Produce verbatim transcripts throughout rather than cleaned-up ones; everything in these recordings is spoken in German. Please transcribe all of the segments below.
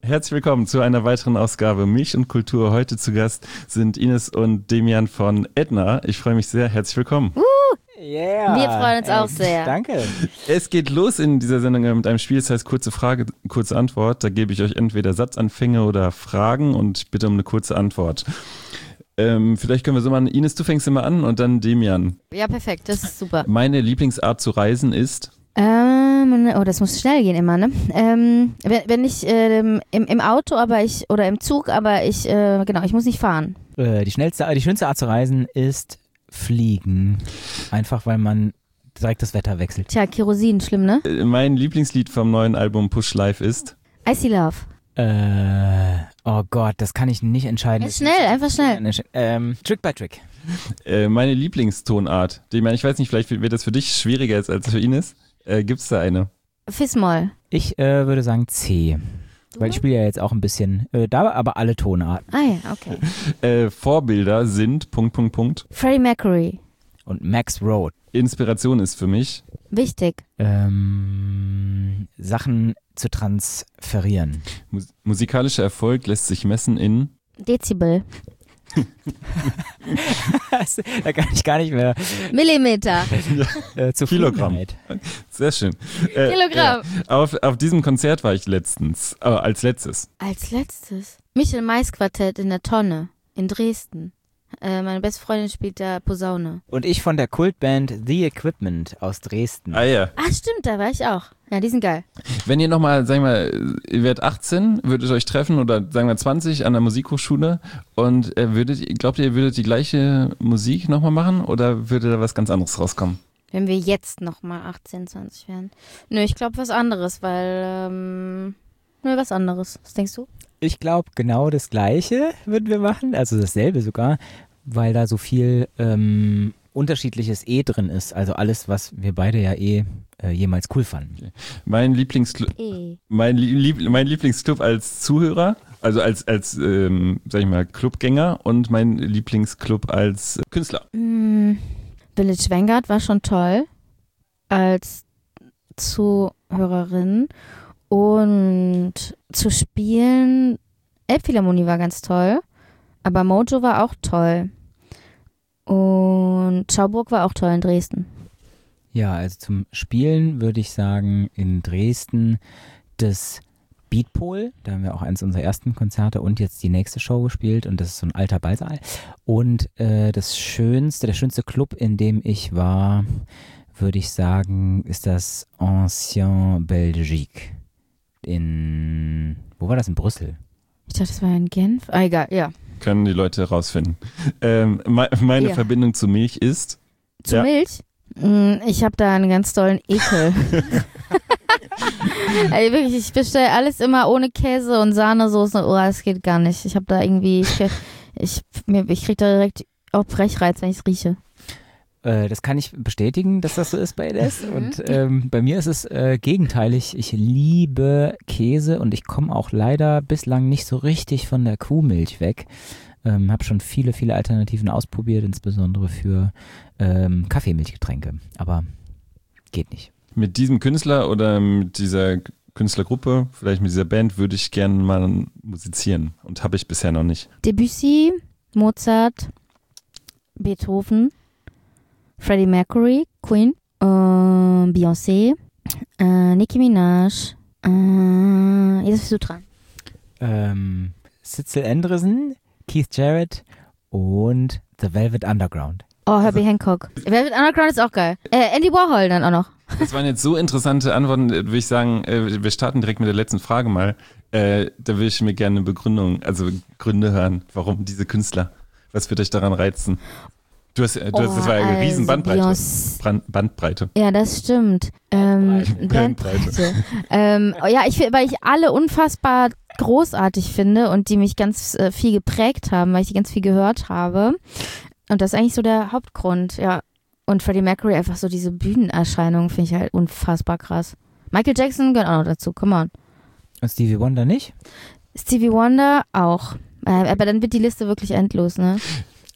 Herzlich willkommen zu einer weiteren Ausgabe Milch und Kultur. Heute zu Gast sind Ines und Demian von Edna. Ich freue mich sehr. Herzlich willkommen. Uh, yeah. Wir freuen uns auch sehr. Danke. Es geht los in dieser Sendung mit einem Spiel, das heißt kurze Frage, kurze Antwort. Da gebe ich euch entweder Satzanfänge oder Fragen und ich bitte um eine kurze Antwort. Ähm, vielleicht können wir so machen, Ines, du fängst immer an und dann Demian. Ja, perfekt, das ist super. Meine Lieblingsart zu reisen ist? Ähm, oh, das muss schnell gehen immer, ne? Ähm, wenn, wenn ich ähm, im, im Auto, aber ich, oder im Zug, aber ich, äh, genau, ich muss nicht fahren. Äh, die schnellste, die schönste Art zu reisen ist Fliegen. Einfach, weil man direkt das Wetter wechselt. Tja, Kerosin, schlimm, ne? Äh, mein Lieblingslied vom neuen Album Push Live ist? Icy Love. Äh, oh Gott, das kann ich nicht entscheiden. Ja, schnell, einfach schnell. Ähm, Trick by Trick. Äh, meine Lieblingstonart. Ich meine, ich weiß nicht, vielleicht wird das für dich schwieriger als, als für Ines. Äh, Gibt es da eine? Fis-Moll. Ich äh, würde sagen C. Du? Weil ich spiele ja jetzt auch ein bisschen, äh, da aber alle Tonarten. Ah ja, okay. Äh, Vorbilder sind Punkt, Punkt, Punkt. Freddie Mercury. Und Max Road. Inspiration ist für mich? Wichtig. Ähm, Sachen zu transferieren. Mus- musikalischer Erfolg lässt sich messen in? Dezibel. Da kann ich gar nicht mehr Millimeter. äh, zu Kilogramm. Sehr schön. Äh, Kilogramm. Ja. Auf, auf diesem Konzert war ich letztens, äh, als letztes. Als letztes. Michel Mais Quartett in der Tonne in Dresden. Äh, meine beste Freundin spielt da Posaune. Und ich von der Kultband The Equipment aus Dresden. Ah ja. Ah, stimmt, da war ich auch. Ja, die sind geil. Wenn ihr nochmal, sagen wir, ihr werdet achtzehn, würdet euch treffen oder sagen wir zwanzig an der Musikhochschule und äh, würdet, glaubt ihr, ihr würdet die gleiche Musik nochmal machen oder würde da was ganz anderes rauskommen? Wenn wir jetzt nochmal achtzehn, zwanzig wären. Nö, ich glaube was anderes, weil, ähm, nö, was anderes. Was denkst du? Ich glaube, genau das Gleiche würden wir machen, also dasselbe sogar, weil da so viel ähm, unterschiedliches eh drin ist. Also alles, was wir beide ja eh äh, jemals cool fanden. Okay. Mein Lieblingsclub, E. mein, Lieb, mein Lieblingsclub als Zuhörer, also als, als ähm, sag ich mal, Clubgänger und mein Lieblingsclub als Künstler. Mm, Village Vanguard war schon toll als Zuhörerin. Und zu spielen, Elbphilharmonie war ganz toll, aber Mojo war auch toll. Und Schauburg war auch toll in Dresden. Ja, also zum Spielen würde ich sagen, in Dresden das Beatpol, da haben wir auch eins unserer ersten Konzerte und jetzt die nächste Show gespielt und das ist so ein alter Ballsaal. Und äh, das schönste, der schönste Club, in dem ich war, würde ich sagen, ist das Ancien Belgique. In, wo war das? In Brüssel? Ich dachte, das war in Genf. Ah, egal, ja. Können die Leute rausfinden. Ähm, me- meine Ja. Verbindung zu Milch ist? Zu Ja. Milch? Mm, Ich habe da einen ganz tollen Ekel. Also wirklich, ich bestelle alles immer ohne Käse und Sahnesoße. Oh, das geht gar nicht. Ich habe da irgendwie, ich, ich, mir- ich kriege da direkt auch Brechreiz, wenn ich es rieche. Äh, das kann ich bestätigen, dass das so ist bei L S. Und ähm, bei mir ist es äh, gegenteilig. Ich liebe Käse und ich komme auch leider bislang nicht so richtig von der Kuhmilch weg. Ähm, habe schon viele, viele Alternativen ausprobiert, insbesondere für ähm, Kaffeemilchgetränke. Aber geht nicht. Mit diesem Künstler oder mit dieser Künstlergruppe, vielleicht mit dieser Band, würde ich gerne mal musizieren und habe ich bisher noch nicht. Debussy, Mozart, Beethoven, Freddie Mercury, Queen, äh, Beyoncé, äh, Nicki Minaj, äh, jetzt bist du dran. Ähm, Sitzel Andresen, Keith Jarrett und The Velvet Underground. Oh, Herbie Hancock. Velvet Underground ist auch geil. Äh, Andy Warhol dann auch noch. Das waren jetzt so interessante Antworten, würde ich sagen, äh, wir starten direkt mit der letzten Frage mal. Äh, da würde ich mir gerne eine Begründung, also Gründe hören, warum diese Künstler. Was wird euch daran reizen? Du hast, du hast das war ja eine Oh, riesen also Bandbreite. Beyoncé- Brand, Bandbreite. Ja, das stimmt. Ähm, Bandbreite. ähm, oh ja, ich finde, weil ich alle unfassbar großartig finde und die mich ganz äh, viel geprägt haben, weil ich die ganz viel gehört habe. Und das ist eigentlich so der Hauptgrund, ja. Und Freddie Mercury einfach so diese Bühnenerscheinung finde ich halt unfassbar krass. Michael Jackson gehört auch noch dazu, come on. Und Stevie Wonder nicht? Stevie Wonder auch. Äh, aber dann wird die Liste wirklich endlos, ne?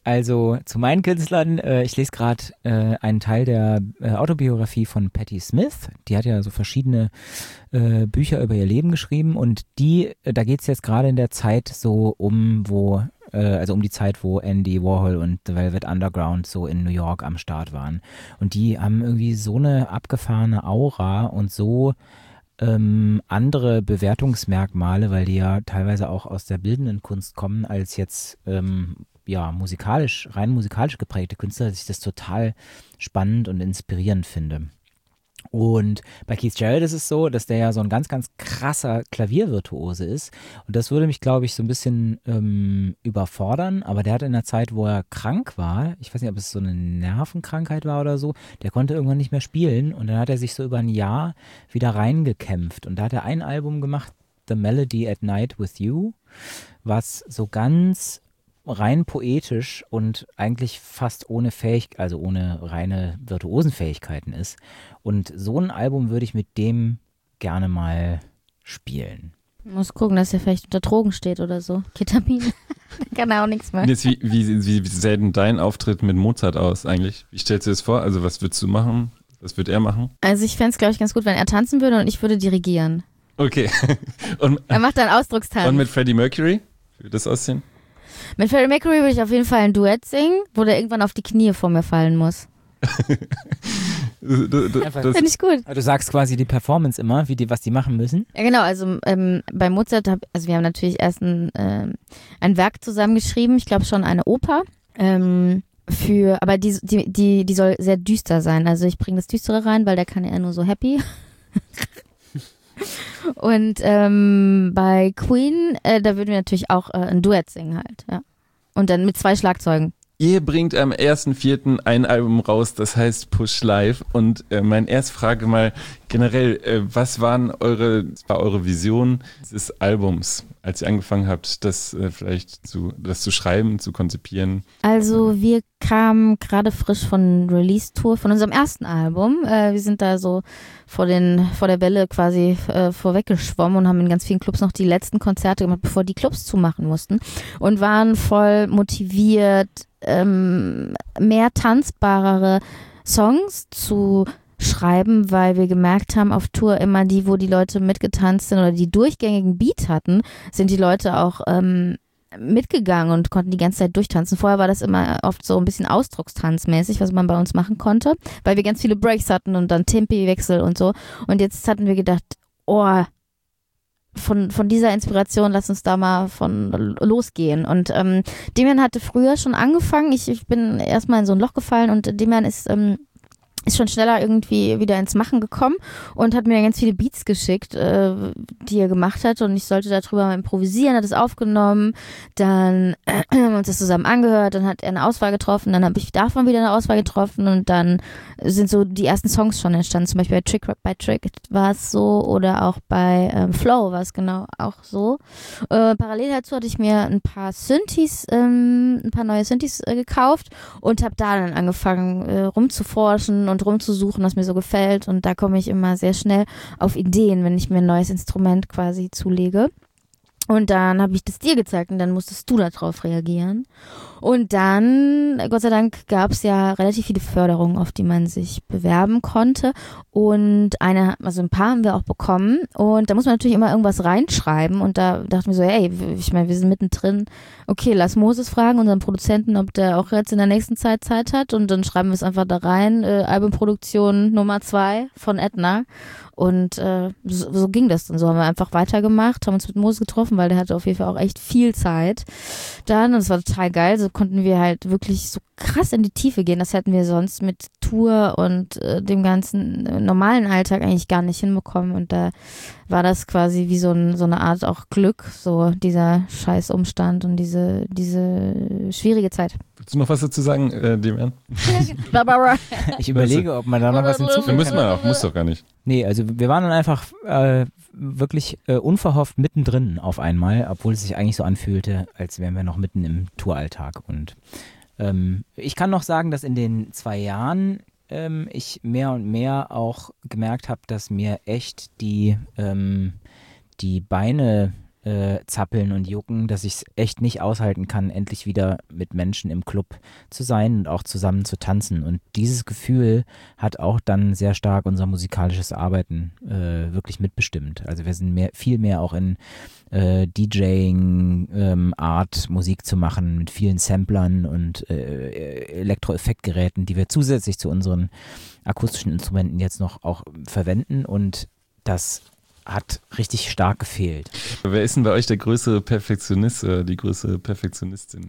Also zu meinen Künstlern, äh, ich lese gerade äh, einen Teil der äh, Autobiografie von Patti Smith. Die hat ja so verschiedene äh, Bücher über ihr Leben geschrieben und die, äh, da geht es jetzt gerade in der Zeit so um, wo, äh, also um die Zeit, wo Andy Warhol und The Velvet Underground so in New York am Start waren. Und die haben irgendwie so eine abgefahrene Aura und so ähm, andere Bewertungsmerkmale, weil die ja teilweise auch aus der bildenden Kunst kommen, als jetzt ähm, ja, musikalisch, rein musikalisch geprägte Künstler, dass ich das total spannend und inspirierend finde. Und bei Keith Jarrett ist es so, dass der ja so ein ganz, ganz krasser Klaviervirtuose ist. Und das würde mich, glaube ich, so ein bisschen ähm, überfordern. Aber der hat in der Zeit, wo er krank war, ich weiß nicht, ob es so eine Nervenkrankheit war oder so, der konnte irgendwann nicht mehr spielen. Und dann hat er sich so über ein Jahr wieder reingekämpft. Und da hat er ein Album gemacht, The Melody at Night with You, was so ganz rein poetisch und eigentlich fast ohne Fähigkeit, also ohne reine Virtuosenfähigkeiten ist. Und so ein Album würde ich mit dem gerne mal spielen. Ich muss gucken, dass er vielleicht unter Drogen steht oder so. Ketamin. Da kann er auch nichts mehr. Jetzt, wie, wie, wie sähe denn dein Auftritt mit Mozart aus eigentlich? Wie stellst du das vor? Also was würdest du machen? Was wird er machen? Also ich fände es, glaube ich, ganz gut, wenn er tanzen würde und ich würde dirigieren. Okay. Und, er macht dann Ausdruckstanz. Und mit Freddie Mercury? Wie würde das aussehen? Mit Freddie Mercury würde ich auf jeden Fall ein Duett singen, wo der irgendwann auf die Knie vor mir fallen muss. Finde ich gut. Du sagst quasi die Performance immer, wie die, was die machen müssen. Ja genau, also ähm, bei Mozart, hab, also wir haben natürlich erst ein, ähm, ein Werk zusammengeschrieben, ich glaube schon eine Oper, ähm, für, aber die, die, die, die soll sehr düster sein, also ich bringe das Düstere rein, weil der kann ja nur so happy. Und ähm, bei Queen, äh, da würden wir natürlich auch äh, ein Duett singen halt, ja. Und dann mit zwei Schlagzeugen. Ihr bringt am ersten vierten ein Album raus, das heißt Push Live. Und äh, meine erste Frage mal generell, äh, was waren eure, war eure Vision dieses Albums, als ihr angefangen habt, das äh, vielleicht zu, das zu schreiben, zu konzipieren? Also wir kamen gerade frisch von Release-Tour von unserem ersten Album. Äh, wir sind da so vor, den, vor der Welle quasi äh, vorweggeschwommen und haben in ganz vielen Clubs noch die letzten Konzerte gemacht, bevor die Clubs zumachen mussten. Und waren voll motiviert, ähm, mehr tanzbarere Songs zu schreiben, weil wir gemerkt haben, auf Tour immer die, wo die Leute mitgetanzt sind oder die durchgängigen Beat hatten, sind die Leute auch ähm, mitgegangen und konnten die ganze Zeit durchtanzen. Vorher war das immer oft so ein bisschen Ausdruckstanzmäßig, was man bei uns machen konnte, weil wir ganz viele Breaks hatten und dann Tempi-Wechsel und so. Und jetzt hatten wir gedacht, oh, von, von dieser Inspiration, lass uns da mal von losgehen. Und ähm, Demian hatte früher schon angefangen. Ich, ich bin erstmal in so ein Loch gefallen und Demian ist ähm, ist schon schneller irgendwie wieder ins Machen gekommen und hat mir ganz viele Beats geschickt, äh, die er gemacht hat und ich sollte darüber mal improvisieren, hat es aufgenommen, dann äh, haben wir uns das zusammen angehört, dann hat er eine Auswahl getroffen, dann habe ich davon wieder eine Auswahl getroffen und dann sind so die ersten Songs schon entstanden, zum Beispiel bei Trick by Trick war es so oder auch bei ähm, Flow war es genau auch so. Äh, parallel dazu hatte ich mir ein paar Synthes, ähm, ein paar neue Synthes äh, gekauft und habe da dann angefangen äh, rumzuforschen und rumzusuchen, was mir so gefällt und da komme ich immer sehr schnell auf Ideen, wenn ich mir ein neues Instrument quasi zulege. Und dann habe ich das dir gezeigt und dann musstest du darauf reagieren. Und dann, Gott sei Dank, gab es ja relativ viele Förderungen, auf die man sich bewerben konnte. Und eine, also ein paar haben wir auch bekommen. Und da muss man natürlich immer irgendwas reinschreiben. Und da dachten wir so, hey, ich meine, wir sind mittendrin. Okay, lass Moses fragen, unseren Produzenten, ob der auch jetzt in der nächsten Zeit Zeit hat. Und dann schreiben wir es einfach da rein. Äh, Albumproduktion Nummer zwei von Edna. Und äh, so, so ging das dann. So haben wir einfach weitergemacht, haben uns mit Moses getroffen, weil der hatte auf jeden Fall auch echt viel Zeit. Dann, und es war total geil, so konnten wir halt wirklich so krass in die Tiefe gehen. Das hätten wir sonst mit Tour und äh, dem ganzen äh, normalen Alltag eigentlich gar nicht hinbekommen. Und da war das quasi wie so, ein, so eine Art auch Glück, so dieser Scheißumstand und diese, diese schwierige Zeit. Willst du noch was dazu sagen, äh, Demian? Ich überlege, ob man da noch was hinzufügen kann. Müssen wir auch, muss doch gar nicht. Nee, also wir waren dann einfach äh, wirklich äh, unverhofft mittendrin auf einmal, obwohl es sich eigentlich so anfühlte, als wären wir noch mitten im Touralltag. Und ähm, ich kann noch sagen, dass in den zwei Jahren ähm, ich mehr und mehr auch gemerkt habe, dass mir echt die, ähm, die Beine äh, zappeln und jucken, dass ich es echt nicht aushalten kann, endlich wieder mit Menschen im Club zu sein und auch zusammen zu tanzen. Und dieses Gefühl hat auch dann sehr stark unser musikalisches Arbeiten äh, wirklich mitbestimmt. Also wir sind mehr, viel mehr auch in äh, DJing, ähm, Art, Musik zu machen mit vielen Samplern und äh, Elektroeffektgeräten, die wir zusätzlich zu unseren akustischen Instrumenten jetzt noch auch verwenden, und das hat richtig stark gefehlt. Wer ist denn bei euch der größere Perfektionist oder die größere Perfektionistin?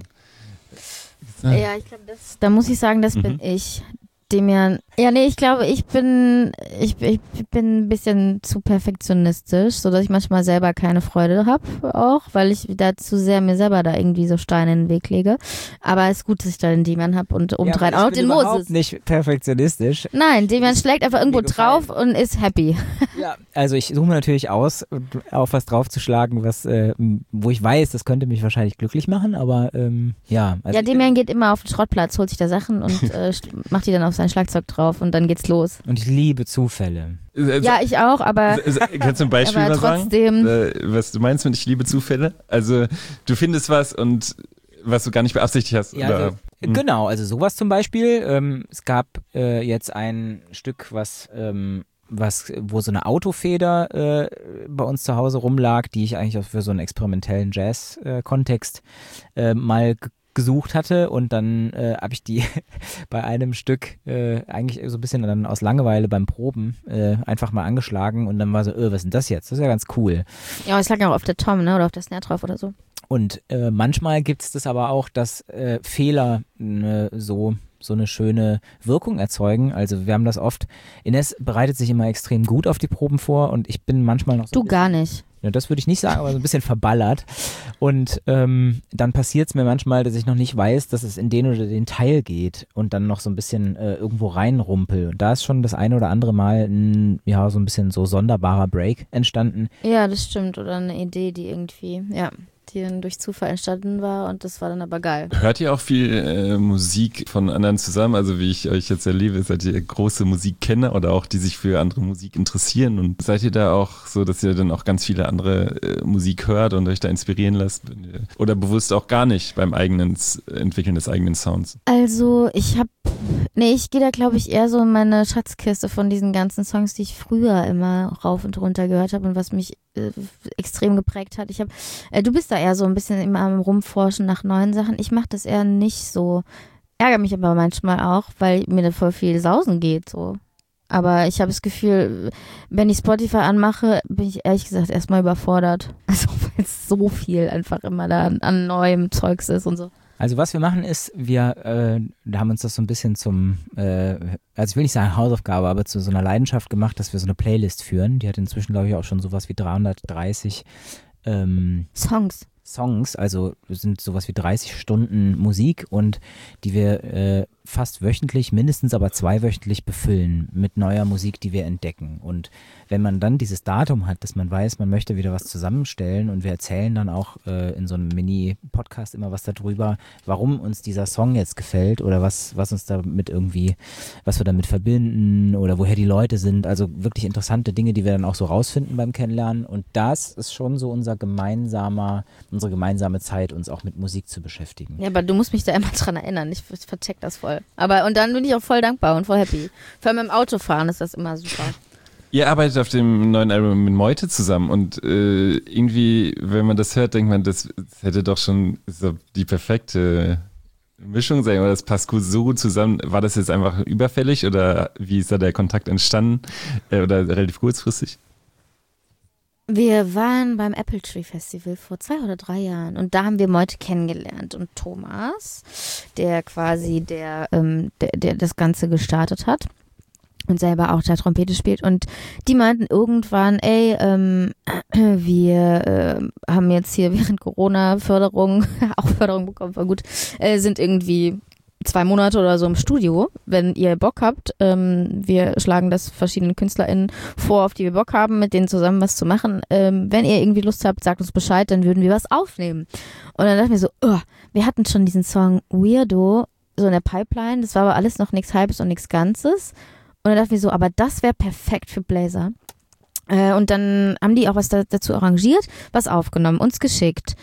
Ja, ich glaube, das, da muss ich sagen, das mhm. bin ich. Demian, ja, nee, ich glaube, ich bin, ich, ich bin ein bisschen zu perfektionistisch, sodass ich manchmal selber keine Freude habe auch, weil ich da zu sehr mir selber da irgendwie so Steine in den Weg lege. Aber es ist gut, dass ich da den Demian habe und obendrein ja, auch den Moses. Ich bin überhaupt nicht perfektionistisch. Nein, Demian schlägt einfach irgendwo drauf und ist happy. Ja, also ich suche mir natürlich aus, auf was draufzuschlagen, was, äh, wo ich weiß, das könnte mich wahrscheinlich glücklich machen, aber ähm, ja. Also ja, Demian geht immer auf den Schrottplatz, holt sich da Sachen und äh, macht die dann auf sein Schlagzeug drauf und dann geht's los. Und ich liebe Zufälle. Ja, ich auch, aber kannst du ein Beispiel aber mal trotzdem, sagen, was du meinst mit ich liebe Zufälle? Also du findest was und was du gar nicht beabsichtigt hast. Ja, oder? Also, hm. Genau, also sowas zum Beispiel. Ähm, es gab äh, jetzt ein Stück, was ähm, was, wo so eine Autofeder äh, bei uns zu Hause rumlag, die ich eigentlich auch für so einen experimentellen Jazz-Kontext äh, äh, mal g- gesucht hatte, und dann äh, habe ich die bei einem Stück äh, eigentlich so ein bisschen dann aus Langeweile beim Proben äh, einfach mal angeschlagen, und dann war so, äh, was ist denn das jetzt? Das ist ja ganz cool. Ja, es lag auch auf der Tom, ne, oder auf der Snare drauf oder so. Und äh, manchmal gibt es das aber auch, dass äh, Fehler ne, so so eine schöne Wirkung erzeugen. Also wir haben das oft, Ines bereitet sich immer extrem gut auf die Proben vor, und ich bin manchmal noch so Du gar nicht. Ja, das würde ich nicht sagen, aber so ein bisschen verballert. Und ähm, dann passiert es mir manchmal, dass ich noch nicht weiß, dass es in den oder den Teil geht, und dann noch so ein bisschen äh, irgendwo reinrumpel. Und da ist schon das eine oder andere Mal ein, ja, so ein bisschen so sonderbarer Break entstanden. Ja, das stimmt. Oder eine Idee, die irgendwie, ja, die dann durch Zufall entstanden war, und das war dann aber geil. Hört ihr auch viel äh, Musik von anderen zusammen? Also wie ich euch jetzt erlebe, seid ihr große Musikkenner oder auch die sich für andere Musik interessieren, und seid ihr da auch so, dass ihr dann auch ganz viele andere äh, Musik hört und euch da inspirieren lasst? Oder bewusst auch gar nicht beim eigenen Entwickeln des eigenen Sounds? Also ich habe, nee, ich gehe da glaube ich eher so in meine Schatzkiste von diesen ganzen Songs, die ich früher immer rauf und runter gehört habe und was mich äh, extrem geprägt hat. Ich habe, äh, du bist da eher so ein bisschen immer am Rumforschen nach neuen Sachen. Ich mache das eher nicht so. Ärgere mich aber manchmal auch, weil mir da voll viel Sausen geht, so. Aber ich habe das Gefühl, wenn ich Spotify anmache, bin ich ehrlich gesagt erstmal überfordert. Also weil es so viel einfach immer da an, an neuem Zeugs ist und so. Also was wir machen ist, wir äh, da haben uns das so ein bisschen zum, äh, also ich will nicht sagen Hausaufgabe, aber zu so einer Leidenschaft gemacht, dass wir so eine Playlist führen. Die hat inzwischen, glaube ich, auch schon sowas wie dreihundertdreißig ähm, Songs. Songs, also sind sowas wie dreißig Stunden Musik, und die wir äh, fast wöchentlich, mindestens aber zweiwöchentlich befüllen mit neuer Musik, die wir entdecken. Und wenn man dann dieses Datum hat, dass man weiß, man möchte wieder was zusammenstellen, und wir erzählen dann auch äh, in so einem Mini-Podcast immer was darüber, warum uns dieser Song jetzt gefällt oder was, was uns damit irgendwie, was wir damit verbinden oder woher die Leute sind. Also wirklich interessante Dinge, die wir dann auch so rausfinden beim Kennenlernen. Und das ist schon so unser gemeinsamer, unsere gemeinsame Zeit, uns auch mit Musik zu beschäftigen. Ja, aber du musst mich da immer dran erinnern. Ich vercheck das voll. Aber und dann bin ich auch voll dankbar und voll happy. Vor allem im Autofahren ist das immer super. Ihr arbeitet auf dem neuen Album mit Meute zusammen, und äh, irgendwie, wenn man das hört, denkt man, das, das hätte doch schon so die perfekte Mischung sein, oder das passt gut, so gut zusammen. War das jetzt einfach überfällig, oder wie ist da der Kontakt entstanden, äh, oder relativ kurzfristig? Wir waren beim Apple Tree Festival vor zwei oder drei Jahren, und da haben wir Meute kennengelernt, und Thomas, der quasi der, ähm, der, der das Ganze gestartet hat und selber auch da Trompete spielt, und die meinten irgendwann, ey, ähm, wir äh, haben jetzt hier während Corona Förderung, auch Förderung bekommen, war gut, äh, sind irgendwie zwei Monate oder so im Studio. Wenn ihr Bock habt, ähm, wir schlagen das verschiedenen KünstlerInnen vor, auf die wir Bock haben, mit denen zusammen was zu machen. Ähm, wenn ihr irgendwie Lust habt, sagt uns Bescheid, dann würden wir was aufnehmen. Und dann dachte ich mir so, oh, wir hatten schon diesen Song Weirdo so in der Pipeline, das war aber alles noch nichts Halbes und nichts Ganzes. Und dann dachte ich mir so, aber das wäre perfekt für Blazer. Äh, und dann haben die auch was da, dazu arrangiert, was aufgenommen, uns geschickt.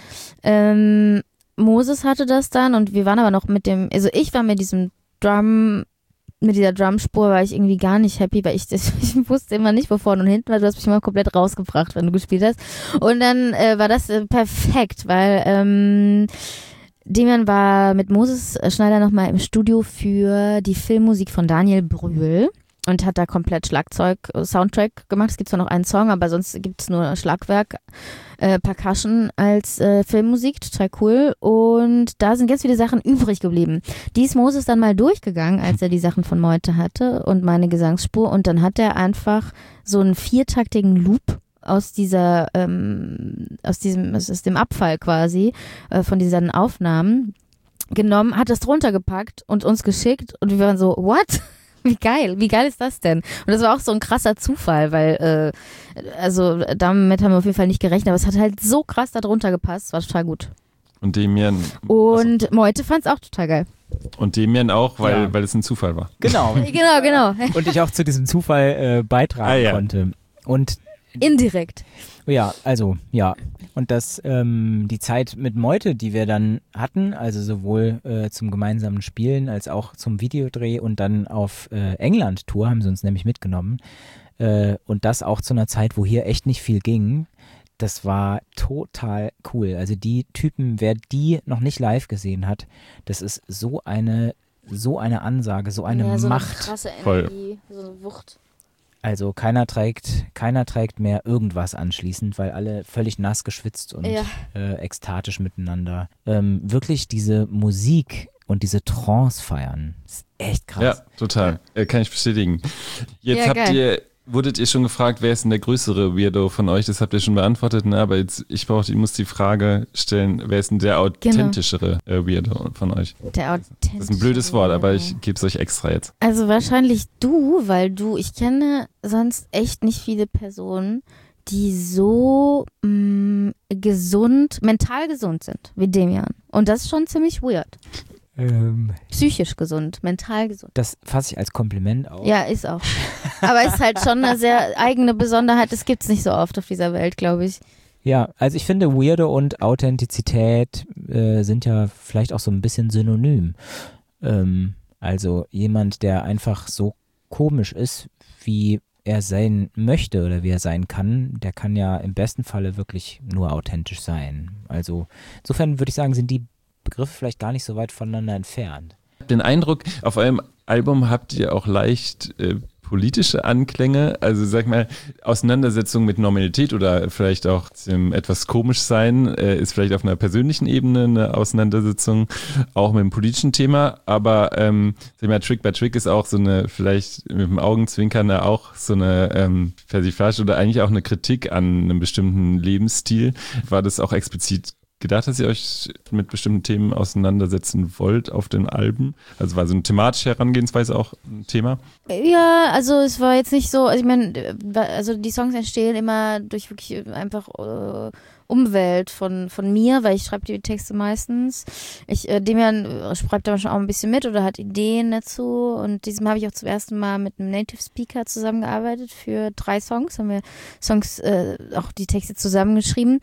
Ähm, Moses hatte das dann und wir waren aber noch mit dem, also ich war mit diesem Drum, mit dieser Drumspur war ich irgendwie gar nicht happy, weil ich, ich wusste immer nicht, wo vorne und hinten war. Du hast mich immer komplett rausgebracht, wenn du gespielt hast. Und dann äh, war das äh, perfekt, weil ähm, Demian war mit Moses Schneider nochmal im Studio für die Filmmusik von Daniel Brühl und hat da komplett Schlagzeug, Soundtrack gemacht. Es gibt zwar noch einen Song, aber sonst gibt es nur Schlagwerk, äh, Percussion als äh, Filmmusik, total cool. Und da sind ganz viele Sachen übrig geblieben. Die ist Moses dann mal durchgegangen, als er die Sachen von Meute hatte und meine Gesangsspur. Und dann hat er einfach so einen viertaktigen Loop aus dieser, ähm, aus diesem, aus dem Abfall quasi, äh, von diesen Aufnahmen genommen, hat das drunter gepackt und uns geschickt und wir waren so, what? Wie geil, wie geil ist das denn? Und das war auch so ein krasser Zufall, weil, äh, also damit haben wir auf jeden Fall nicht gerechnet, aber es hat halt so krass da drunter gepasst, war total gut. Und Demian. Und also, Meute fand es auch total geil. Und Demian auch, weil, ja. weil es ein Zufall war. Genau. genau, genau. Und ich auch zu diesem Zufall äh, beitragen ah, ja. konnte. Und indirekt. Ja, also, ja. Und das, ähm, die Zeit mit Meute, die wir dann hatten, also sowohl äh, zum gemeinsamen Spielen als auch zum Videodreh und dann auf äh, England-Tour, haben sie uns nämlich mitgenommen. Äh, und das auch zu einer Zeit, wo hier echt nicht viel ging. Das war total cool. Also die Typen, wer die noch nicht live gesehen hat, das ist so eine, so eine Ansage, so eine ja, so Macht. Eine krasse Energie, Voll. so eine Wucht. Also keiner trägt, keiner trägt mehr irgendwas anschließend, weil alle völlig nass geschwitzt und ja. äh, ekstatisch miteinander ähm, wirklich diese Musik und diese Trance feiern. Das ist echt krass. Ja, total. Äh, kann ich bestätigen. Jetzt ja, habt geil. ihr, wurdet ihr schon gefragt, wer ist denn der größere Weirdo von euch? Das habt ihr schon beantwortet, ne? Aber jetzt, ich brauche, ich muss die Frage stellen, wer ist denn der authentischere genau. äh, Weirdo von euch? Der authentische Das ist ein blödes Wort, aber ich gebe es euch extra jetzt. Also wahrscheinlich du, weil du, ich kenne sonst echt nicht viele Personen, die so mh, gesund, mental gesund sind wie Demian. Und das ist schon ziemlich weird. Ähm, Psychisch gesund, mental gesund. das fasse ich als Kompliment auf. Ja, ist auch. Aber ist halt schon eine sehr eigene Besonderheit. Das gibt es nicht so oft auf dieser Welt, glaube ich. Ja, also ich finde, Weirdo und Authentizität äh, sind ja vielleicht auch so ein bisschen synonym. Ähm, also jemand, der einfach so komisch ist, wie er sein möchte oder wie er sein kann, der kann ja im besten Falle wirklich nur authentisch sein. Also insofern würde ich sagen, sind die Begriffe vielleicht gar nicht so weit voneinander entfernt. Den Eindruck, auf eurem Album habt ihr auch leicht äh, politische Anklänge, also sag mal, Auseinandersetzung mit Normalität oder vielleicht auch ähm, etwas komisch sein, äh, ist vielleicht auf einer persönlichen Ebene eine Auseinandersetzung, auch mit einem politischen Thema, aber ähm, sag mal, Trick by Trick ist auch so eine, vielleicht mit dem Augenzwinkern auch so eine ähm, Persiflage oder eigentlich auch eine Kritik an einem bestimmten Lebensstil. War das auch explizit gedacht, dass ihr euch mit bestimmten Themen auseinandersetzen wollt auf den Alben? Also war so eine thematische Herangehensweise auch ein Thema? Ja, also es war jetzt nicht so, also ich meine, also die Songs entstehen immer durch wirklich einfach äh, Umwelt von, von mir, weil ich schreibe die Texte meistens. Ich, äh, Demian äh, schreibt da schon auch ein bisschen mit oder hat Ideen dazu und diesem habe ich auch zum ersten Mal mit einem Native Speaker zusammengearbeitet für drei Songs, haben wir Songs, äh, auch die Texte zusammengeschrieben.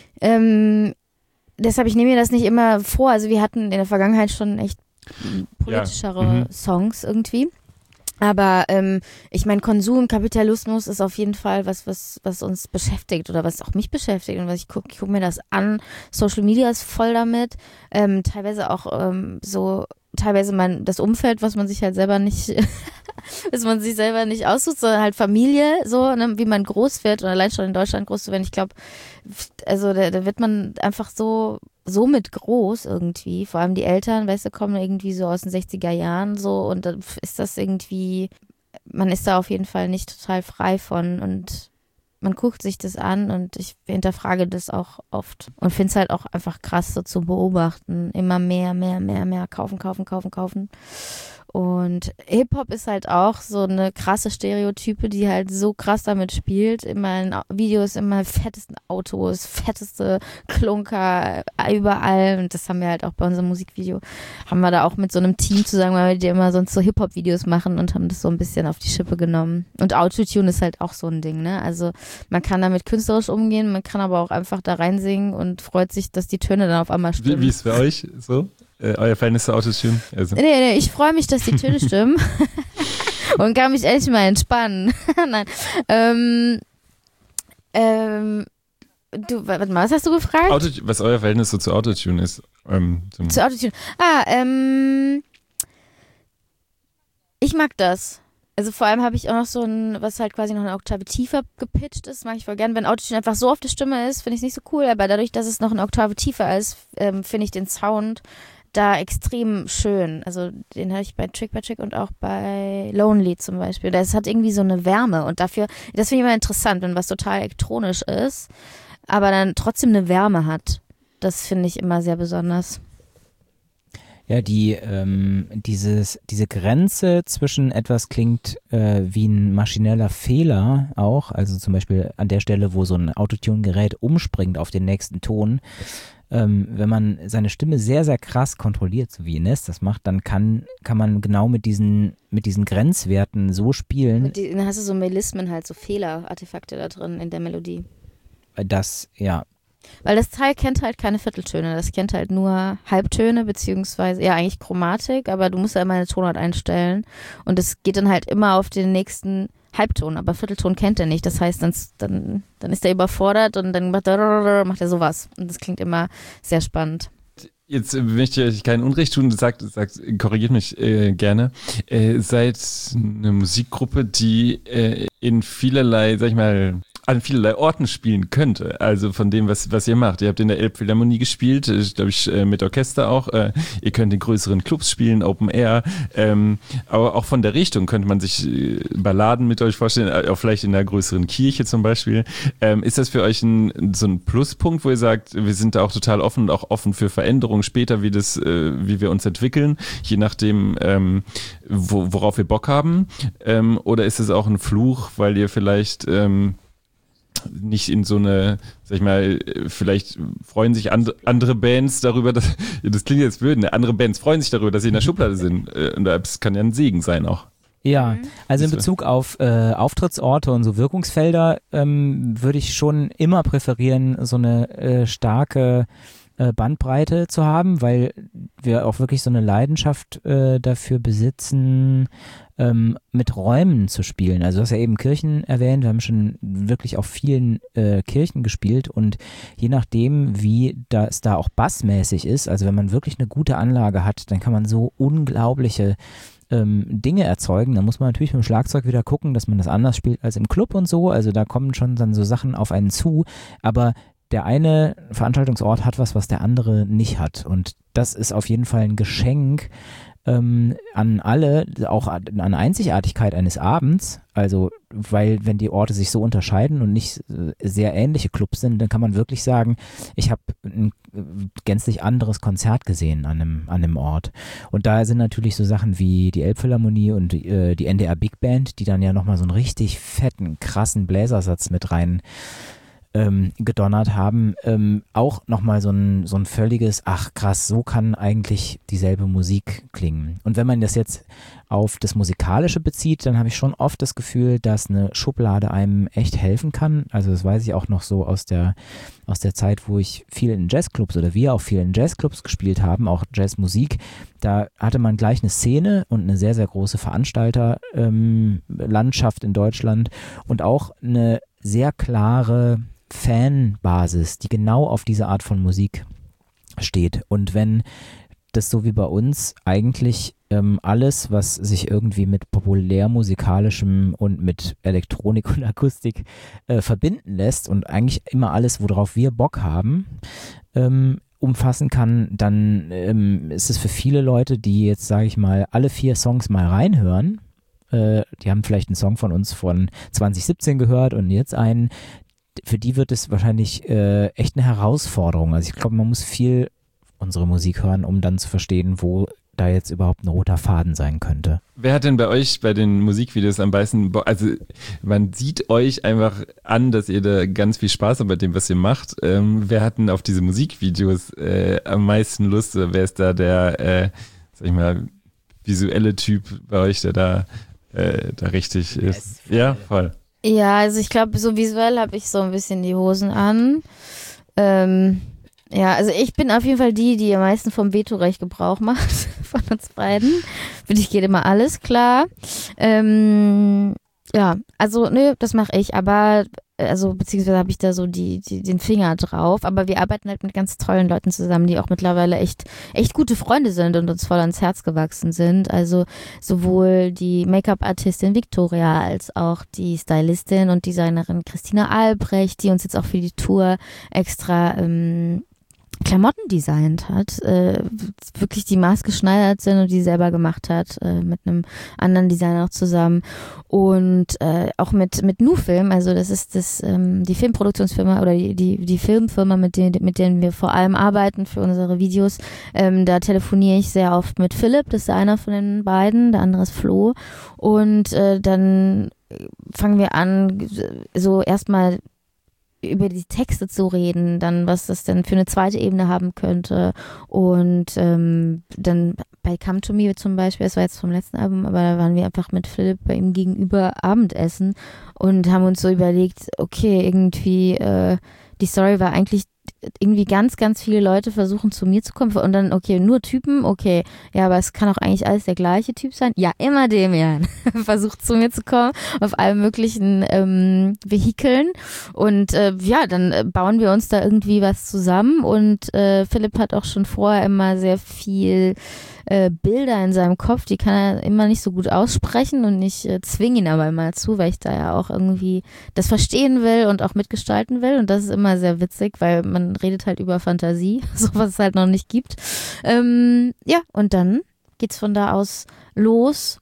Ähm, Deshalb, ich nehme mir das nicht immer vor. Also wir hatten in der Vergangenheit schon echt politischere ja. mhm. Songs irgendwie. Aber ähm, ich meine, Konsum, Kapitalismus ist auf jeden Fall was, was, was uns beschäftigt oder was auch mich beschäftigt und was ich gucke, ich gucke mir das an. Social Media ist voll damit. Ähm, teilweise auch ähm, so, teilweise mein, das Umfeld, was man sich halt selber nicht, was man sich selber nicht aussucht, sondern halt Familie, so, ne, wie man groß wird und allein schon in Deutschland groß zu werden. Ich glaube, also da, da wird man einfach so so mit groß irgendwie, vor allem die Eltern, weißt du, kommen irgendwie so aus den sechziger Jahren so und dann ist das irgendwie, man ist da auf jeden Fall nicht total frei von und man guckt sich das an und ich hinterfrage das auch oft und finde es halt auch einfach krass so zu beobachten, immer mehr, mehr, mehr, mehr kaufen, kaufen, kaufen, kaufen Und Hip-Hop ist halt auch so eine krasse Stereotype, die halt so krass damit spielt. Immer in Videos, immer fettesten Autos, fetteste Klunker überall. Und das haben wir halt auch bei unserem Musikvideo. Haben wir da auch mit so einem Team zusammen, weil wir die immer sonst so Hip-Hop-Videos machen und haben das so ein bisschen auf die Schippe genommen. Und Autotune ist halt auch so ein Ding, ne? Also man kann damit künstlerisch umgehen, man kann aber auch einfach da reinsingen und freut sich, dass die Töne dann auf einmal stimmen. Wie, wie ist es für euch so? Äh, euer Verhältnis zu Autotune? Also. Nee, nee, ich freue mich, dass die Töne stimmen und kann mich echt mal entspannen. Nein. Ähm, ähm, du, warte mal, was hast du gefragt? Auto, was euer Verhältnis so zu Autotune ist? Ähm, zu Autotune? Ah, ähm, ich mag das. Also vor allem habe ich auch noch so ein, was halt quasi noch eine Oktave tiefer gepitcht ist, mag ich voll gern. Wenn Autotune einfach so auf der Stimme ist, finde ich es nicht so cool, aber dadurch, dass es noch eine Oktave tiefer ist, ähm, finde ich den Sound da extrem schön. Also den hatte ich bei Trick by Trick und auch bei Lonely zum Beispiel. Das hat irgendwie so eine Wärme und dafür, das finde ich immer interessant, wenn was total elektronisch ist, aber dann trotzdem eine Wärme hat. Das finde ich immer sehr besonders. Ja, die, ähm, dieses, diese Grenze zwischen etwas klingt äh, wie ein maschineller Fehler auch, also zum Beispiel an der Stelle, wo so ein Autotune-Gerät umspringt auf den nächsten Ton, ähm, wenn man seine Stimme sehr, sehr krass kontrolliert, so wie Ines das macht, dann kann, kann man genau mit diesen, mit diesen Grenzwerten so spielen. Die, dann hast du so Melismen halt, so Fehler-Artefakte da drin in der Melodie. Das, ja. Weil das Teil kennt halt keine Vierteltöne, das kennt halt nur Halbtöne, beziehungsweise, ja, eigentlich Chromatik, aber du musst ja immer eine Tonart einstellen und es geht dann halt immer auf den nächsten Halbton, aber Viertelton kennt er nicht, das heißt, dann, dann, dann ist er überfordert und dann macht er, macht er sowas und das klingt immer sehr spannend. Jetzt möchte ich euch keinen Unrecht tun, sagt, sagt, korrigiert mich äh, gerne. Äh, seid eine Musikgruppe, die äh, in vielerlei, sag ich mal, an vielerlei Orten spielen könnte. Also von dem, was, was ihr macht. Ihr habt in der Elbphilharmonie gespielt, glaube ich, mit Orchester auch. Äh, ihr könnt in größeren Clubs spielen, Open Air. Ähm, aber auch von der Richtung könnte man sich äh, Balladen mit euch vorstellen, auch vielleicht in einer größeren Kirche zum Beispiel. Ähm, ist das für euch ein, so ein Pluspunkt, wo ihr sagt, wir sind da auch total offen und auch offen für Veränderungen später, wie das, äh, wie wir uns entwickeln, je nachdem, ähm, wo, worauf wir Bock haben? Ähm, oder ist es auch ein Fluch, weil ihr vielleicht ähm, nicht in so eine, sag ich mal, vielleicht freuen sich and, andere Bands darüber, dass, das klingt jetzt blöd, ne? Andere Bands freuen sich darüber, dass sie in der Schublade sind. Und das kann ja ein Segen sein auch. Ja, also in Bezug auf äh, Auftrittsorte und so Wirkungsfelder ähm, würde ich schon immer präferieren, so eine äh, starke äh, Bandbreite zu haben, weil wir auch wirklich so eine Leidenschaft äh, dafür besitzen, ähm, mit Räumen zu spielen. Also du hast ja eben Kirchen erwähnt, wir haben schon wirklich auf vielen äh, Kirchen gespielt und je nachdem, wie das da auch bassmäßig ist, also wenn man wirklich eine gute Anlage hat, dann kann man so unglaubliche ähm, Dinge erzeugen. Da muss man natürlich mit dem Schlagzeug wieder gucken, dass man das anders spielt als im Club und so. Also da kommen schon dann so Sachen auf einen zu, aber der eine Veranstaltungsort hat was, was der andere nicht hat und das ist auf jeden Fall ein Geschenk ähm, an alle, auch an Einzigartigkeit eines Abends, also weil wenn die Orte sich so unterscheiden und nicht äh, sehr ähnliche Clubs sind, dann kann man wirklich sagen, ich habe ein gänzlich anderes Konzert gesehen an einem, an einem Ort und da sind natürlich so Sachen wie die Elbphilharmonie und äh, die N D R Big Band, die dann ja nochmal so einen richtig fetten, krassen Bläsersatz mit rein Ähm, gedonnert haben, ähm, auch nochmal so ein, so ein völliges, ach krass, so kann eigentlich dieselbe Musik klingen. Und wenn man das jetzt auf das Musikalische bezieht, dann habe ich schon oft das Gefühl, dass eine Schublade einem echt helfen kann. Also das weiß ich auch noch so aus der, aus der Zeit, wo ich viel in Jazzclubs oder wir auch viel in Jazzclubs gespielt haben, auch Jazzmusik. Da hatte man gleich eine Szene und eine sehr, sehr große Veranstalterlandschaft ähm, in Deutschland und auch eine sehr klare Fanbasis, die genau auf diese Art von Musik steht. Und wenn das so wie bei uns eigentlich ähm, alles, was sich irgendwie mit populärmusikalischem und mit Elektronik und Akustik äh, verbinden lässt und eigentlich immer alles, worauf wir Bock haben, ähm, umfassen kann, dann ähm, ist es für viele Leute, die jetzt, sage ich mal, alle vier Songs mal reinhören, äh, die haben vielleicht einen Song von uns von zwanzig siebzehn gehört und jetzt einen, für die wird es wahrscheinlich äh, echt eine Herausforderung. Also ich glaube, man muss viel unsere Musik hören, um dann zu verstehen, wo da jetzt überhaupt ein roter Faden sein könnte. Wer hat denn bei euch bei den Musikvideos am meisten, Bo- also man sieht euch einfach an, dass ihr da ganz viel Spaß habt bei dem, was ihr macht. Ähm, wer hat denn auf diese Musikvideos äh, am meisten Lust? Oder wer ist da der, äh, sag ich mal, visuelle Typ bei euch, der da, äh, da richtig ist? Yes, voll. Ja, voll. Ja, also ich glaube, so visuell habe ich so ein bisschen die Hosen an. Ähm, ja, also ich bin auf jeden Fall die, die am meisten vom Vetorecht Gebrauch macht, von uns beiden. Für dich geht immer alles klar. Ähm, ja, also nö, das mache ich, aber also beziehungsweise habe ich da so die, die den Finger drauf, aber wir arbeiten halt mit ganz tollen Leuten zusammen, die auch mittlerweile echt echt gute Freunde sind und uns voll ans Herz gewachsen sind. Also sowohl die Make-up-Artistin Victoria als auch die Stylistin und Designerin Christina Albrecht, die uns jetzt auch für die Tour extra ähm, Klamotten designt hat, äh, wirklich die maßgeschneidert sind und die selber gemacht hat, äh, mit einem anderen Designer auch zusammen und äh, auch mit mit NuFilm, also das ist das ähm, die Filmproduktionsfirma oder die die die Filmfirma, mit denen mit denen wir vor allem arbeiten für unsere Videos. Ähm, da telefoniere ich sehr oft mit Philipp, das ist einer von den beiden, der andere ist Flo und äh, dann fangen wir an, so erstmal über die Texte zu reden, dann was das denn für eine zweite Ebene haben könnte und ähm, dann bei Come to Me zum Beispiel, das war jetzt vom letzten Album, aber da waren wir einfach mit Philipp bei ihm gegenüber Abendessen und haben uns so überlegt, okay, irgendwie äh, die Story war eigentlich irgendwie ganz, ganz viele Leute versuchen zu mir zu kommen und dann, okay, nur Typen, okay, ja, aber es kann auch eigentlich alles der gleiche Typ sein. Ja, immer Demian versucht zu mir zu kommen auf allen möglichen ähm, Vehikeln und äh, ja, dann äh, bauen wir uns da irgendwie was zusammen und äh, Philipp hat auch schon vorher immer sehr viel äh, Bilder in seinem Kopf, die kann er immer nicht so gut aussprechen und ich äh, zwinge ihn aber immer zu, weil ich da ja auch irgendwie das verstehen will und auch mitgestalten will und das ist immer sehr witzig, weil man redet halt über Fantasie, so was es halt noch nicht gibt. Ähm, ja, und dann geht's von da aus los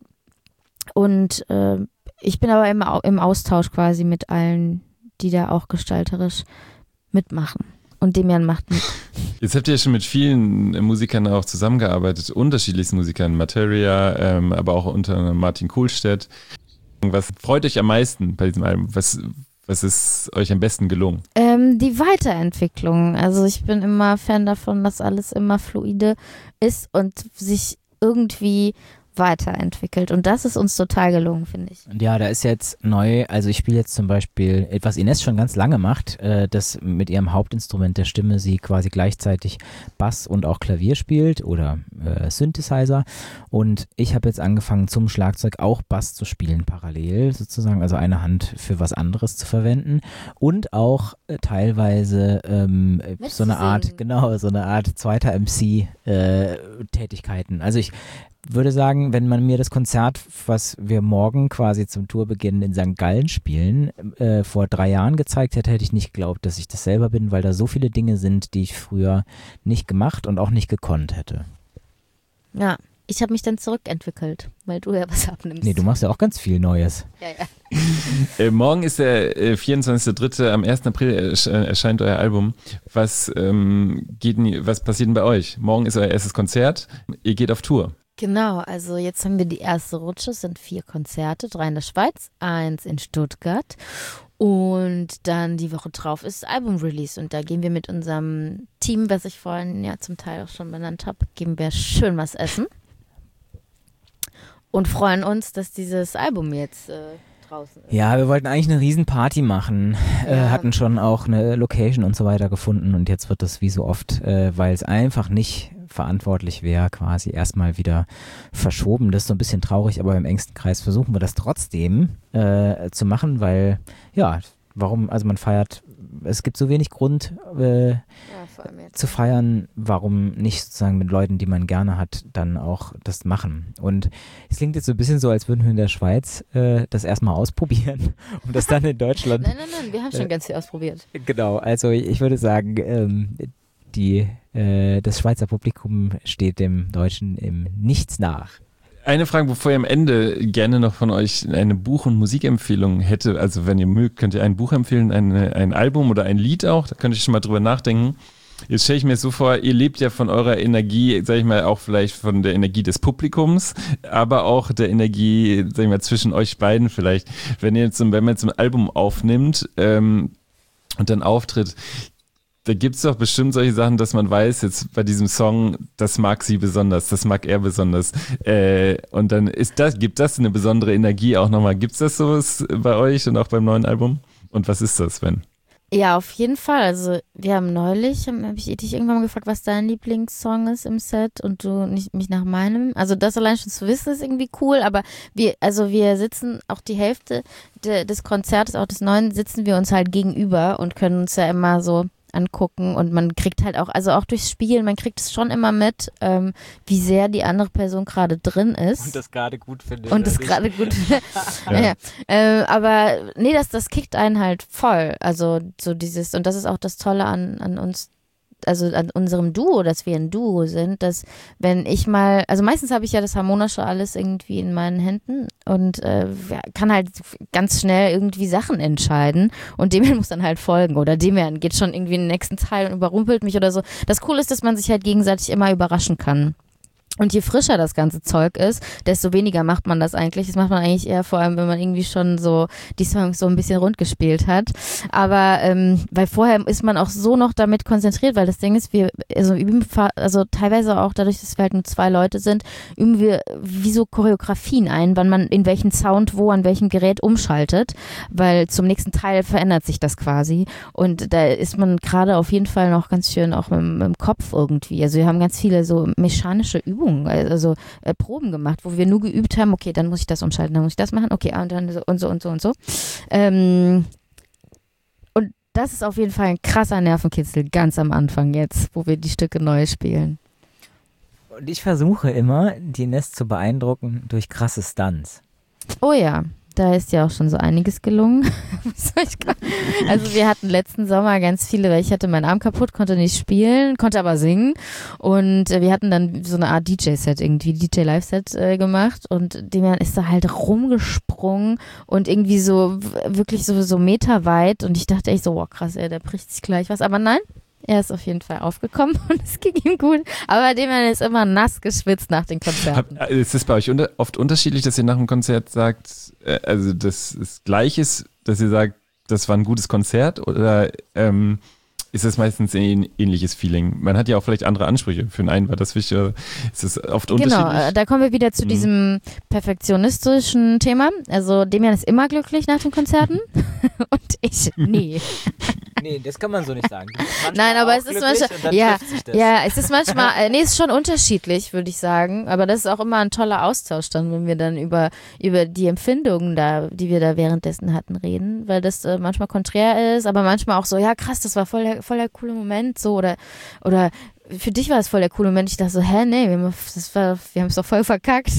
und äh, ich bin aber immer im Austausch quasi mit allen, die da auch gestalterisch mitmachen. Und Demian macht mit. Jetzt habt ihr ja schon mit vielen Musikern auch zusammengearbeitet, unterschiedlichsten Musikern, Materia, ähm, aber auch unter Martin Kohlstedt. Was freut euch am meisten bei diesem Album? Was, was ist euch am besten gelungen? Ähm, die Weiterentwicklung. Also ich bin immer Fan davon, dass alles immer fluide ist und sich irgendwie weiterentwickelt. Und das ist uns total gelungen, finde ich. Ja, da ist jetzt neu, also ich spiele jetzt zum Beispiel, was Ines schon ganz lange macht, äh, dass mit ihrem Hauptinstrument der Stimme sie quasi gleichzeitig Bass und auch Klavier spielt oder äh, Synthesizer. Und ich habe jetzt angefangen zum Schlagzeug auch Bass zu spielen parallel sozusagen, also eine Hand für was anderes zu verwenden und auch äh, teilweise ähm, so eine Art, genau, so eine Art zweiter M C-Tätigkeiten. Äh, also ich würde sagen, wenn man mir das Konzert, was wir morgen quasi zum Tourbeginn in Sankt Gallen spielen, äh, vor drei Jahren gezeigt hätte, hätte ich nicht geglaubt, dass ich das selber bin, weil da so viele Dinge sind, die ich früher nicht gemacht und auch nicht gekonnt hätte. Ja, ich habe mich dann zurückentwickelt, weil du ja was abnimmst. Nee, du machst ja auch ganz viel Neues. Ja, ja. äh, morgen ist der äh, vierundzwanzigster dritte Am ersten April ersch äh, erscheint euer Album. Was, ähm, geht denn, was passiert denn bei euch? Morgen ist euer erstes Konzert. Ihr geht auf Tour. Genau, also jetzt haben wir die erste Rutsche, es sind vier Konzerte, drei in der Schweiz, eins in Stuttgart und dann die Woche drauf ist Album-Release und da gehen wir mit unserem Team, was ich vorhin ja zum Teil auch schon benannt habe, geben wir schön was essen und freuen uns, dass dieses Album jetzt äh, draußen ist. Ja, wir wollten eigentlich eine Riesenparty machen, Ja. äh, hatten schon auch eine Location und so weiter gefunden und jetzt wird das wie so oft, äh, weil es einfach nicht verantwortlich wäre, quasi erstmal wieder verschoben. Das ist so ein bisschen traurig, aber im engsten Kreis versuchen wir das trotzdem äh, zu machen, weil, ja, warum, also man feiert, es gibt so wenig Grund äh, Ja, vor allem jetzt. zu feiern, warum nicht sozusagen mit Leuten, die man gerne hat, dann auch das machen. Und es klingt jetzt so ein bisschen so, als würden wir in der Schweiz äh, das erstmal ausprobieren und das dann in Deutschland. Nein, nein, nein, wir haben schon Äh, ganz viel ausprobiert. Genau, also ich würde sagen, ähm, die, äh, das Schweizer Publikum steht dem Deutschen im Nichts nach. Eine Frage, bevor ich am Ende gerne noch von euch eine Buch- und Musikempfehlung hätte. Also wenn ihr mögt, könnt ihr ein Buch empfehlen, eine, ein Album oder ein Lied auch. Da könnt ihr schon mal drüber nachdenken. Jetzt stelle ich mir so vor, ihr lebt ja von eurer Energie, sag ich mal, auch vielleicht von der Energie des Publikums, aber auch der Energie, sag ich mal, zwischen euch beiden vielleicht. Wenn ihr jetzt, wenn man jetzt ein Album aufnimmt ähm, und dann auftritt, da gibt es doch bestimmt solche Sachen, dass man weiß, jetzt bei diesem Song, das mag sie besonders, das mag er besonders. Äh, und dann ist das, gibt das eine besondere Energie auch nochmal. Gibt es das sowas bei euch und auch beim neuen Album? Und was ist das, Sven? Ja, auf jeden Fall. Also wir haben neulich, habe hab ich dich irgendwann mal gefragt, was dein Lieblingssong ist im Set und du nicht mich nach meinem. Also das allein schon zu wissen ist irgendwie cool, aber wir, also wir sitzen auch die Hälfte de, des Konzertes, auch des neuen, sitzen wir uns halt gegenüber und können uns ja immer so angucken und man kriegt halt auch, also auch durchs Spielen, man kriegt es schon immer mit, ähm, wie sehr die andere Person gerade drin ist. Und das gerade gut findet. Und das gerade gut findet. ja. ja. Ähm, aber nee, das, das kickt einen halt voll. Also so dieses, und das ist auch das Tolle an, an uns, also an unserem Duo, dass wir ein Duo sind, dass wenn ich mal, also meistens habe ich ja das Harmonische alles irgendwie in meinen Händen und äh, kann halt ganz schnell irgendwie Sachen entscheiden und Demian muss dann halt folgen oder Demian geht schon irgendwie in den nächsten Teil und überrumpelt mich oder so. Das Coole ist, dass man sich halt gegenseitig immer überraschen kann. Und je frischer das ganze Zeug ist, desto weniger macht man das eigentlich. Das macht man eigentlich eher vor allem, wenn man irgendwie schon so die Songs so ein bisschen rund gespielt hat. Aber ähm, weil vorher ist man auch so noch damit konzentriert, weil das Ding ist, wir also üben, also teilweise auch dadurch, dass wir halt nur zwei Leute sind, üben wir wie so Choreografien ein, wann man in welchen Sound wo an welchem Gerät umschaltet, weil zum nächsten Teil verändert sich das quasi. Und da ist man gerade auf jeden Fall noch ganz schön auch mit, mit dem Kopf irgendwie. Also wir haben ganz viele so mechanische Übungen, also äh, Proben gemacht, wo wir nur geübt haben, okay, dann muss ich das umschalten, dann muss ich das machen, okay, und dann so und so und so und so. Ähm, und das ist auf jeden Fall ein krasser Nervenkitzel ganz am Anfang jetzt, wo wir die Stücke neu spielen. Und ich versuche immer, die Nest zu beeindrucken durch krasse Stunts. Oh ja. Da ist ja auch schon so einiges gelungen. Also wir hatten letzten Sommer ganz viele, weil ich hatte meinen Arm kaputt, konnte nicht spielen, konnte aber singen und wir hatten dann so eine Art D J-Set irgendwie, D J-Live-Set äh, gemacht und dem ist da halt rumgesprungen und irgendwie so wirklich so, so meterweit und ich dachte echt so, wow krass, ey, der bricht sich gleich was, aber nein. Er ist auf jeden Fall aufgekommen und es ging ihm gut. Aber dem ist immer nass geschwitzt nach den Konzerten. Hab, ist es bei euch unter, oft unterschiedlich, dass ihr nach dem Konzert sagt, äh, also dass es gleich ist, dass ihr sagt, das war ein gutes Konzert oder ähm, ist das meistens ein ähnliches Feeling? Man hat ja auch vielleicht andere Ansprüche. Für den einen war das wichtig, ist es oft unterschiedlich? Genau, da kommen wir wieder zu mhm. diesem perfektionistischen Thema. Also Demian ist immer glücklich nach den Konzerten und ich nie. Nee, das kann man so nicht sagen. Nein, aber es ist manchmal, ja, ja, es ist manchmal, nee, es ist schon unterschiedlich, würde ich sagen, aber das ist auch immer ein toller Austausch dann, wenn wir dann über, über die Empfindungen da, die wir da währenddessen hatten, reden, weil das äh, manchmal konträr ist, aber manchmal auch so, ja krass, das war voll der, voll der coole Moment, so, oder, oder für dich war es voll der coole Moment, ich dachte so, hä, nee, wir haben, das war, wir haben es doch voll verkackt.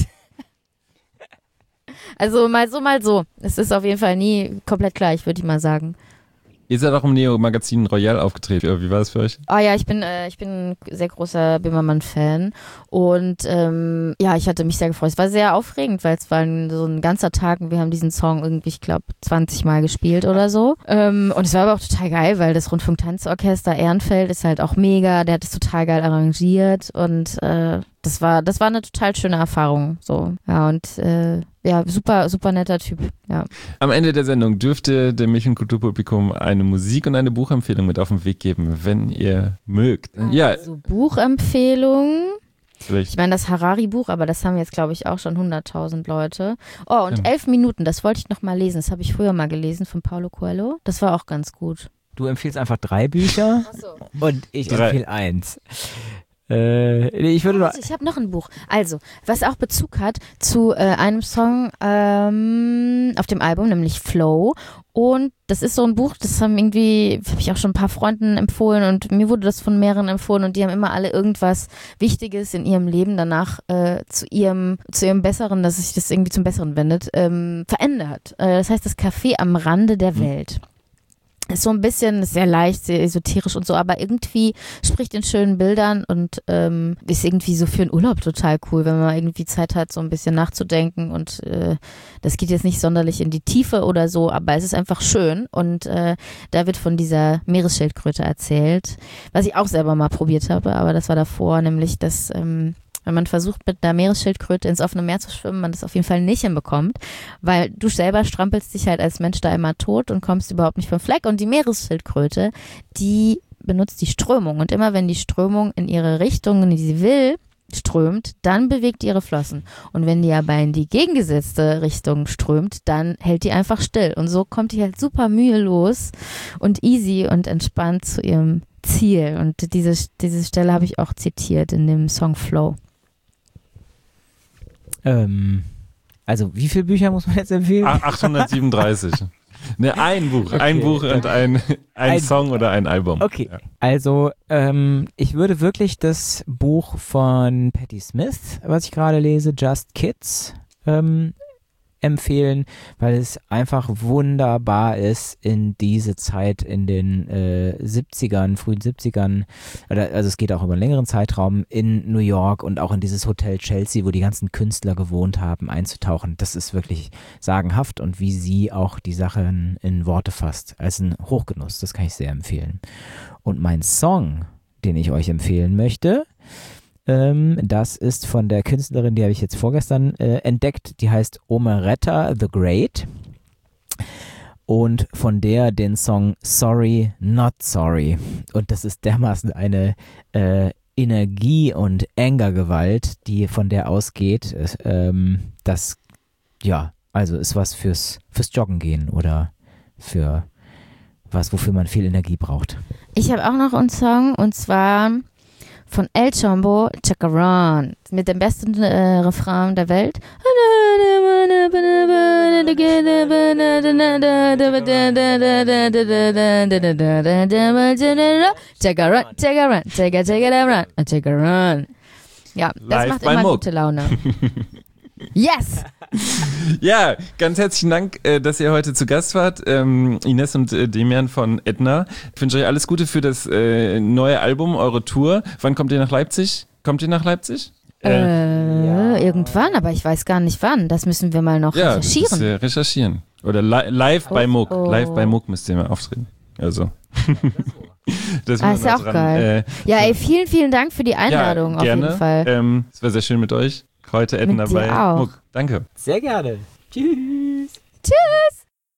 Also mal so, mal so. Es ist auf jeden Fall nie komplett gleich, würde ich mal sagen. Ihr seid auch im Neo-Magazin Royal aufgetreten. Wie war das für euch? Oh ja, ich bin, äh, ich bin ein sehr großer Böhmermann-Fan und ähm, ja, ich hatte mich sehr gefreut. Es war sehr aufregend, weil es war ein, so ein ganzer Tag und wir haben diesen Song irgendwie, ich glaube, zwanzig Mal gespielt oder so. Ähm, und es war aber auch total geil, weil das Rundfunk-Tanzorchester Ehrenfeld ist halt auch mega, der hat es total geil arrangiert und äh, das war, das war eine total schöne Erfahrung. So, ja, und äh, ja, super, super netter Typ, ja. Am Ende der Sendung dürfte dem Milch- und Kulturpublikum eine Musik- und eine Buchempfehlung mit auf den Weg geben, wenn ihr mögt. Ja. Also Buchempfehlung. Vielleicht. Ich meine, das Harari-Buch, aber das haben jetzt, glaube ich, auch schon hunderttausend Leute. Oh, und elf Minuten, das wollte ich noch mal lesen. Das habe ich früher mal gelesen von Paulo Coelho. Das war auch ganz gut. Du empfiehlst einfach drei Bücher Ach so. Und ich empfehle eins. Äh, ich würde noch ich habe noch ein Buch. Also, was auch Bezug hat zu äh, einem Song ähm, auf dem Album, nämlich Flow. Und das ist so ein Buch, das haben irgendwie, habe ich auch schon ein paar Freunden empfohlen und mir wurde das von mehreren empfohlen und die haben immer alle irgendwas Wichtiges in ihrem Leben danach äh, zu ihrem zu ihrem Besseren, dass sich das irgendwie zum Besseren wendet, ähm, verändert. Äh, das heißt, das Café am Rande der Welt. Ist so ein bisschen sehr leicht, sehr esoterisch und so, aber irgendwie spricht in schönen Bildern und ähm, ist irgendwie so für einen Urlaub total cool, wenn man irgendwie Zeit hat, so ein bisschen nachzudenken und äh, das geht jetzt nicht sonderlich in die Tiefe oder so, aber es ist einfach schön und äh, da wird von dieser Meeresschildkröte erzählt, was ich auch selber mal probiert habe, aber das war davor, nämlich, dass ähm, wenn man versucht, mit einer Meeresschildkröte ins offene Meer zu schwimmen, man das auf jeden Fall nicht hinbekommt, weil du selber strampelst dich halt als Mensch da immer tot und kommst überhaupt nicht vom Fleck. Und die Meeresschildkröte, die benutzt die Strömung. Und immer wenn die Strömung in ihre Richtung, in die sie will, strömt, dann bewegt die ihre Flossen. Und wenn die aber in die gegengesetzte Richtung strömt, dann hält die einfach still. Und so kommt die halt super mühelos und easy und entspannt zu ihrem Ziel. Und diese, diese Stelle habe ich auch zitiert in dem Song Flow. Ähm, also wie viele Bücher muss man jetzt empfehlen? achthundertsiebenunddreißig. Ne, ein Buch. Okay. Ein Buch und ein, ein, ein Song oder ein Album. Okay, ja. Also ähm, ich würde wirklich das Buch von Patti Smith, was ich gerade lese, Just Kids, ähm, empfehlen, weil es einfach wunderbar ist in diese Zeit in den äh, siebzigern, frühen siebzigern, oder, also es geht auch über einen längeren Zeitraum in New York und auch in dieses Hotel Chelsea, wo die ganzen Künstler gewohnt haben, einzutauchen. Das ist wirklich sagenhaft und wie sie auch die Sachen in Worte fasst. Also ein Hochgenuss, das kann ich sehr empfehlen. Und mein Song, den ich euch empfehlen möchte, das ist von der Künstlerin, die habe ich jetzt vorgestern äh, entdeckt, die heißt Omeretta the Great und von der den Song Sorry Not Sorry und das ist dermaßen eine äh, Energie und Anger-Gewalt, die von der ausgeht, ähm, das ja, also ist was fürs, fürs Joggen gehen oder für was, wofür man viel Energie braucht. Ich habe auch noch einen Song und zwar von El Chombo, Chacaran, mit dem besten äh, Refrain der Welt. Chacaran, Chacaran, Chaca, Chacaran, Chacaran. Ja, das Live macht immer gute Laune. Yes! Ja, ganz herzlichen Dank, dass ihr heute zu Gast wart. Ähm, Ines und äh, Demian von Edna. Ich wünsche euch alles Gute für das äh, neue Album, eure Tour. Wann kommt ihr nach Leipzig? Kommt ihr nach Leipzig? Äh, ja. Irgendwann, aber ich weiß gar nicht wann. Das müssen wir mal noch ja, recherchieren. Das, äh, recherchieren. Oder li- live oh, bei Muck. Oh. Live bei Muck müsst ihr mal auftreten. Also. Das ah, ist ja auch dran. Geil. Äh, ja, ey, vielen, vielen Dank für die Einladung ja, gerne. Auf jeden Fall. Ähm, es war sehr schön mit euch. Heute Edna bei Muck. Danke. Sehr gerne. Tschüss. Tschüss.